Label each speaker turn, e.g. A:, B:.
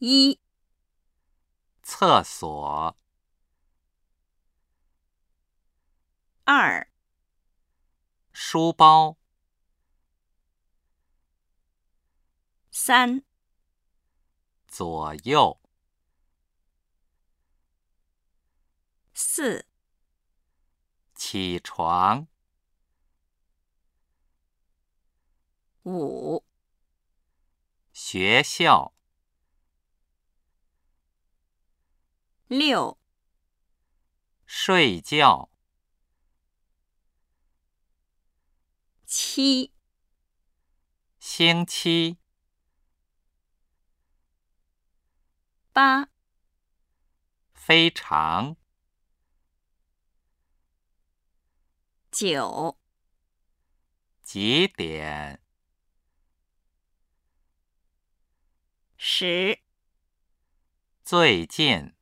A: 1、
B: 厕所。
A: 2、
B: 书包。
A: 3、
B: 左右。
A: 4、
B: 起床。
A: 5、
B: 学校。
A: 6、
B: 睡觉。
A: 7、
B: 星期。
A: 8、
B: 非常。
A: 9、
B: 几点。
A: 10。
B: 最近。